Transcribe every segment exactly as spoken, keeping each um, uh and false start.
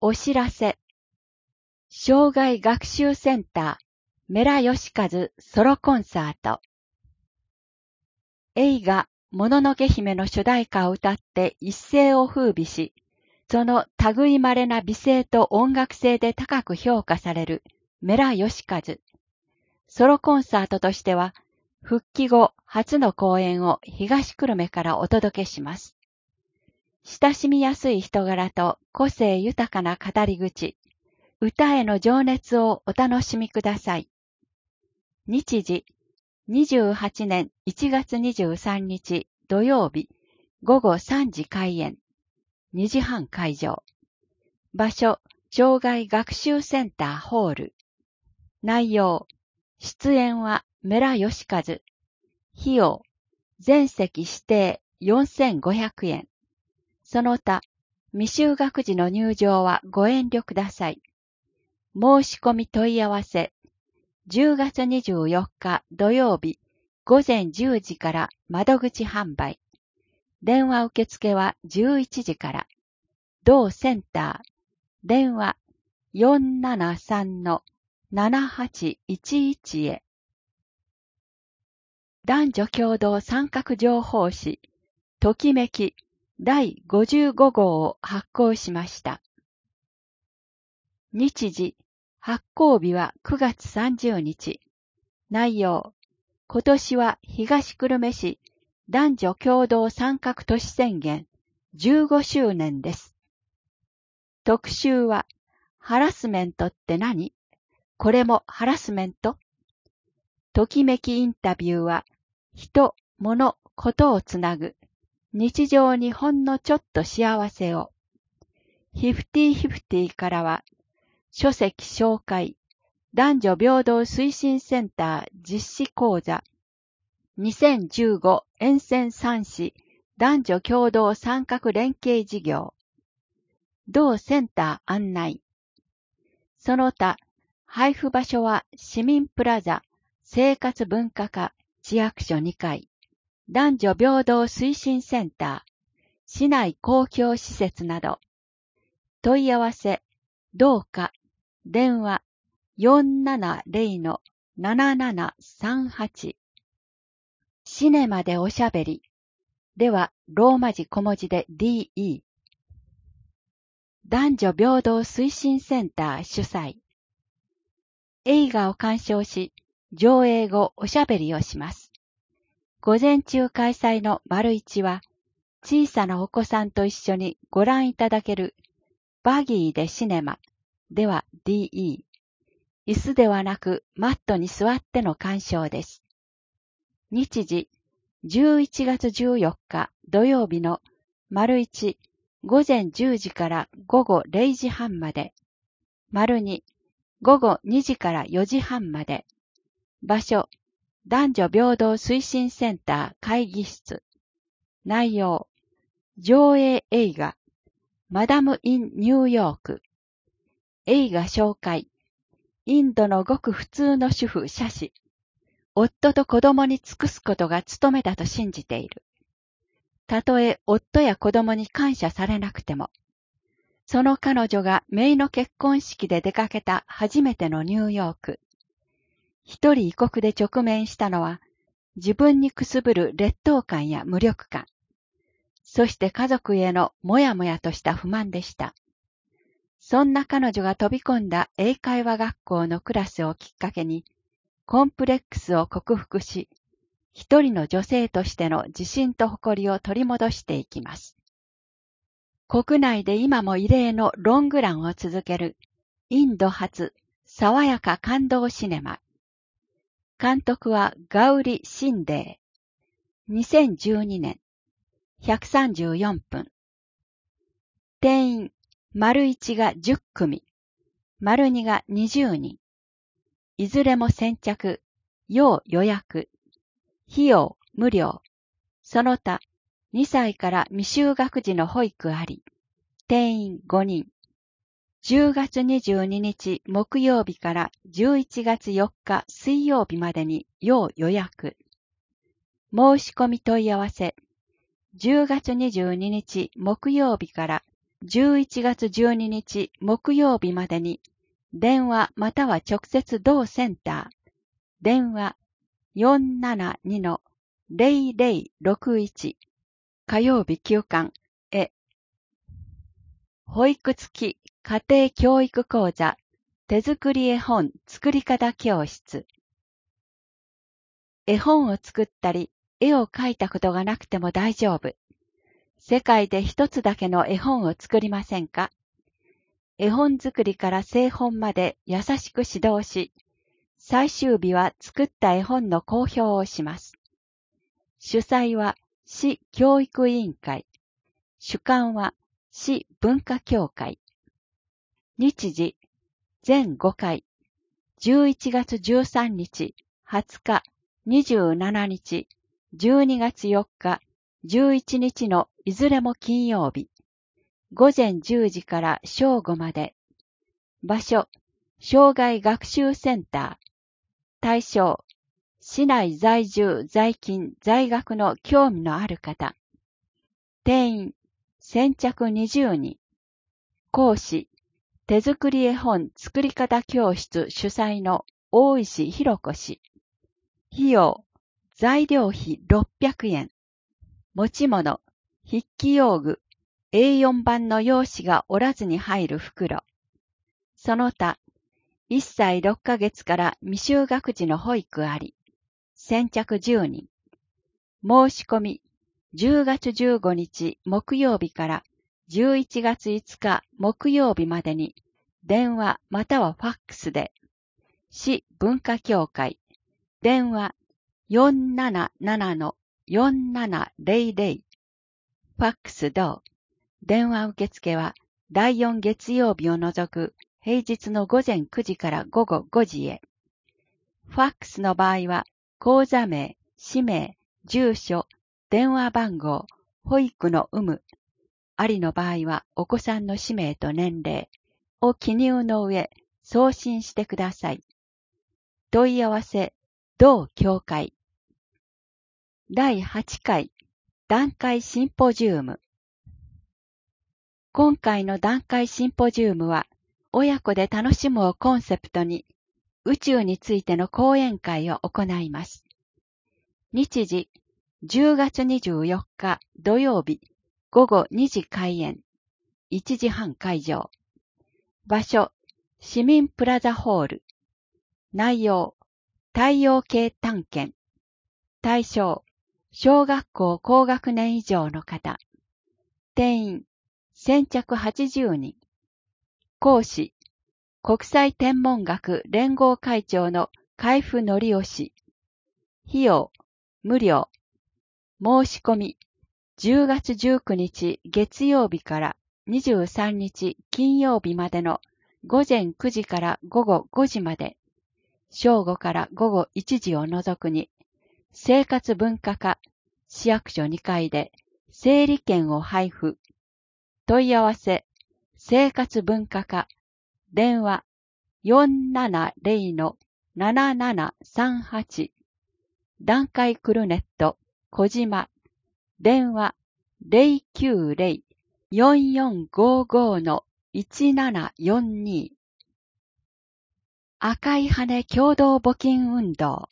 お知らせ。生涯学習センターメラヨシカズソロコンサート。映画もののけ姫の主題歌を歌って一世を風靡し、その類まれな美声と音楽性で高く評価されるメラヨシカズ。ソロコンサートとしては、復帰後初の公演を東久留米からお届けします。親しみやすい人柄と個性豊かな語り口、歌への情熱をお楽しみください。日時、にじゅうはちねんいちがつにじゅうさんにち土曜日、ごごさんじ開演、にじはん会場。場所、生涯学習センターホール。内容、出演はメラヨシカズ。費用、全席指定よんせんごひゃくえん。その他、未就学時の入場はご遠慮ください。申し込み問い合わせ、じゅうがつにじゅうよっか土曜日ごぜんじゅうじから窓口販売。電話受付はじゅういちじから。同センター、電話 よんななさんのななはちいちいち へ。男女共同参画情報誌、ときめきだいごじゅうごごうを発行しました。日時、発行日はくがつさんじゅうにち。内容、今年は東久留米市男女共同参画都市宣言じゅうごしゅうねんです。特集は、ハラスメントって何？これもハラスメント？ときめきインタビューは、人、物、ことをつなぐ、日常にほんのちょっと幸せを。フィフティフィフティからは、書籍紹介、男女平等推進センター実施講座、にせんじゅうご沿線三市男女共同参画連携事業。同センター案内。その他、配布場所は市民プラザ生活文化課市役所にかい、男女平等推進センター、市内公共施設など。問い合わせ、どうか、電話 よんななぜろのななななさんはち。シネマでおしゃべり。では、ローマ字小文字で ディーイー。男女平等推進センター主催。映画を鑑賞し、上映後おしゃべりをします。午前中開催の丸一は、小さなお子さんと一緒にご覧いただけるバギーでシネマでは ディーイー。椅子ではなくマットに座っての鑑賞です。日時、じゅういちがつじゅうよっか土曜日の丸一ごぜんじゅうじからごごれいじはんまで。丸二ごごにじからよじはんまで。場所、男女平等推進センター会議室。内容、上映映画、マダム・イン・ニューヨーク。映画紹介、インドのごく普通の主婦シャシ。夫と子供に尽くすことが務めだと信じている。たとえ夫や子供に感謝されなくても、その彼女が姪の結婚式で出かけた初めてのニューヨーク。一人異国で直面したのは、自分にくすぶる劣等感や無力感。そして家族へのもやもやとした不満でした。そんな彼女が飛び込んだ英会話学校のクラスをきっかけに、コンプレックスを克服し、一人の女性としての自信と誇りを取り戻していきます。国内で今も異例のロングランを続けるインド発爽やか感動シネマ。監督はガウリ・シンデー。にせんじゅうにねん、ひゃくさんじゅうよんぷん。定員、丸いちがじゅっくみ、丸にがにじゅうにん。いずれも先着、要予約。費用無料。その他、にさいから未就学児の保育あり。定員ごにん。じゅうがつにじゅうににち木曜日からじゅういちがつよっか水曜日までに要予約。申し込み問い合わせ。じゅうがつにじゅうににち木曜日からじゅういちがつじゅうににち木曜日までに電話または直接同センター、電話 よんななにのゼロゼロろくいち 火曜日休館へ。保育付き家庭教育講座手作り絵本作り方教室。絵本を作ったり絵を描いたことがなくても大丈夫。世界で一つだけの絵本を作りませんか？絵本作りから製本まで優しく指導し、最終日は作った絵本の公表をします。主催は市教育委員会。主管は市文化協会。日時、全ごかい。じゅういちがつじゅうさんにち、はつか、にじゅうしちにち、じゅうにがつよっか、じゅういちにちのいずれも金曜日。ごぜんじゅうじから正午まで。場所、障害学習センター。対象、市内在住、在勤、在学の興味のある方。定員、先着にじゅうにん。講師、手作り絵本作り方教室主催の大石弘子氏。費用、材料費ろっぴゃくえん。持ち物、筆記用具、エーよん 版の用紙が折らずに入る袋。その他、いっさいろっかげつから未就学児の保育あり。先着じゅうにん。申し込み、じゅうがつじゅうごにち木曜日からじゅういちがついつか木曜日までに電話またはファックスで、市文化協会、電話 よんなななのよんななゼロゼロ、ファックス同。電話受付はだいよん月曜日を除く平日のごぜんくじからごごごじへ。ファックスの場合は、口座名、氏名、住所、電話番号、保育の有無、ありの場合はお子さんの氏名と年齢を記入の上送信してください。問い合わせ、同協会。だいはちかい団塊シンポジウム。今回の団塊シンポジウムは、親子で楽しむをコンセプトに、宇宙についての講演会を行います。日時、じゅうがつにじゅうよっか土曜日、ごごにじ開演、いちじはん会場。場所、市民プラザホール。内容、太陽系探検。対象、小学校高学年以上の方。定員、先着はちじゅうにん。講師、国際天文学連合会長の海部則夫氏。費用、無料。申し込み、じゅうがつじゅうくにち月曜日からにじゅうさんにち金曜日までのごぜんくじからごごごじまで、正午からごごいちじを除くに、生活文化課、市役所にかいで整理券を配布。問い合わせ、生活文化課、電話 よんななゼロのななななさんはち、団塊クルネット、小島、電話 ゼロきゅうゼロ よんよんごごのいちななよんに。赤い羽共同募金運動。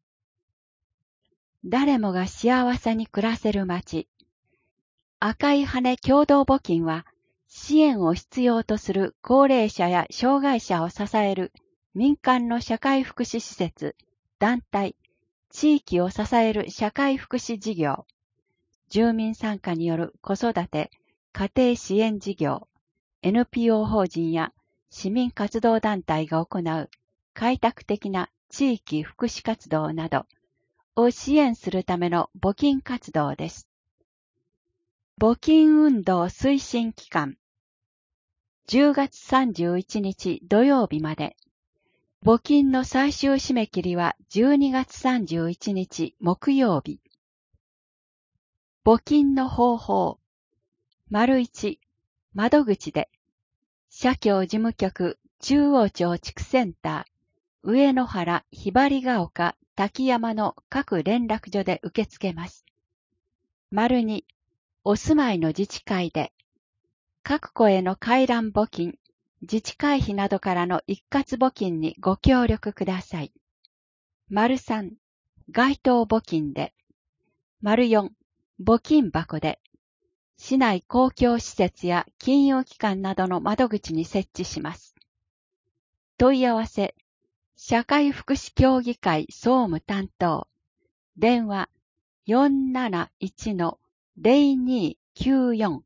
誰もが幸せに暮らせる街。赤い羽共同募金は、支援を必要とする高齢者や障害者を支える民間の社会福祉施設、団体、地域を支える社会福祉事業、住民参加による子育て、家庭支援事業、エヌピーオー 法人や市民活動団体が行う開拓的な地域福祉活動などを支援するための募金活動です。募金運動推進期間、じゅうがつさんじゅういちにち土曜日まで。募金の最終締め切りはじゅうにがつさんじゅういちにち木曜日。募金の方法。丸いち、窓口で。社協事務局中央町地区センター、上野原ひばりが丘滝山の各連絡所で受け付けます。丸に、お住まいの自治会で。 各戸への回覧募金、自治会費などからの一括募金にご協力ください。丸さん、街頭募金で。丸よん、募金箱で。市内公共施設や金融機関などの窓口に設置します。問い合わせ、社会福祉協議会総務担当。電話 よんなないちのゼロにきゅうよん